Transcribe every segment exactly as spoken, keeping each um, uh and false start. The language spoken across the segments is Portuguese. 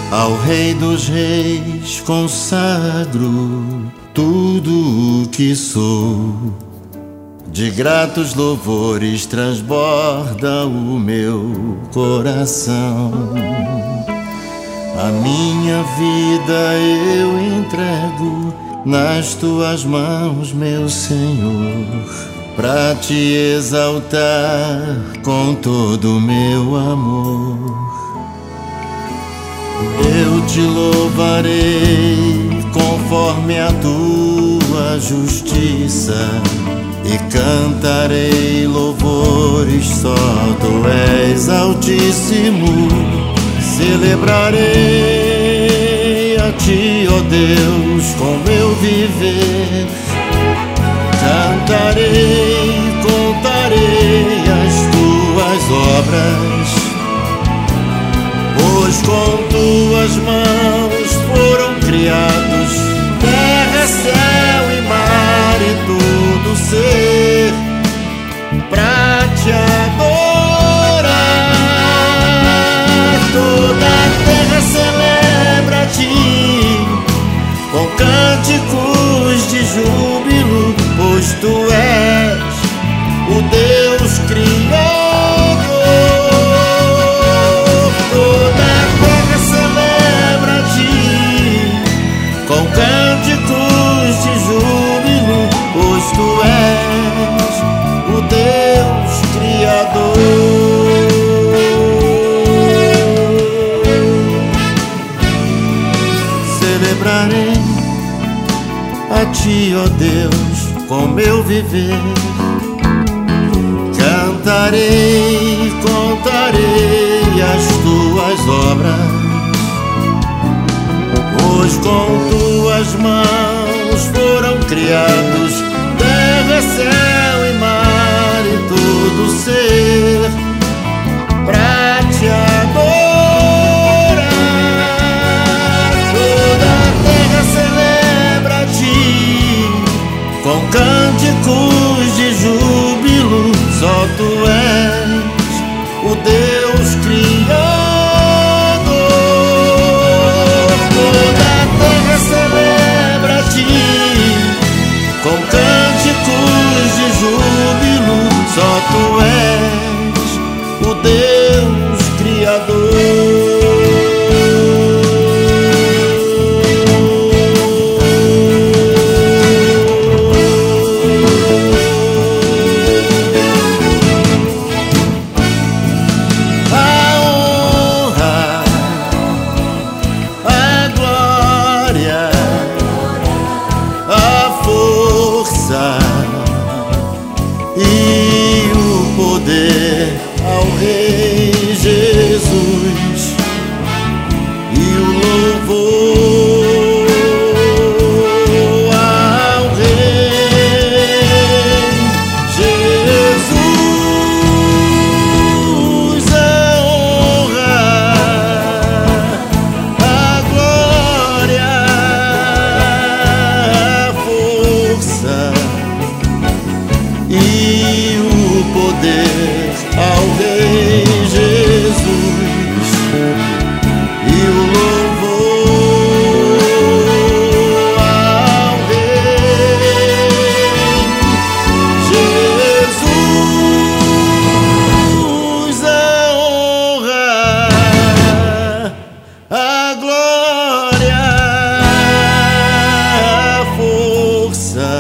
Ao Rei dos Reis consagro tudo o que sou. De gratos louvores transborda o meu coração. A minha vida eu entrego nas tuas mãos, meu Senhor, pra te exaltar com todo o meu amor. Eu te louvarei conforme a tua justiça e cantarei louvores, só tu és Altíssimo. Celebrarei a ti, ó Deus, com meu viver. Cantarei, contarei as tuas obras, pois com tuas mãos foram criados terra, céu e mar e tudo ser, pra te adorar. Toda a terra celebra a ti com cânticos de júbilo, pois tu és o Deus Criador. Toda a terra celebra a ti com cânticos de júbilo, pois tu és o Deus Criador. Celebrarei a ti, ó Deus, com meu viver. Cantarei, contarei as tuas obras, pois com tuas mãos foram criados terra, céu e mar e tudo ser, pra te adorar. Toda a terra celebra a ti com cânticos de júbilo, só tu és o Deus Criador. Toda a terra celebra a ti com cânticos de júbilo, só tu és o Deus Criador. E o poder ao Rei Jesus, e o louvor ao Rei Jesus, a honra, a glória, a força e o poder ao Rei Jesus, e o louvor ao Rei Jesus, a honra, a glória, a força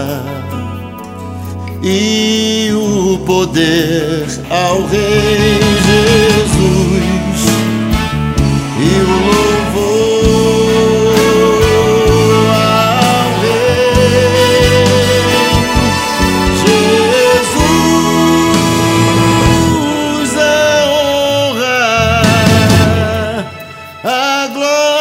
e o poder ao Rei Jesus, e o louvor ao Rei Jesus, a honra, a glória.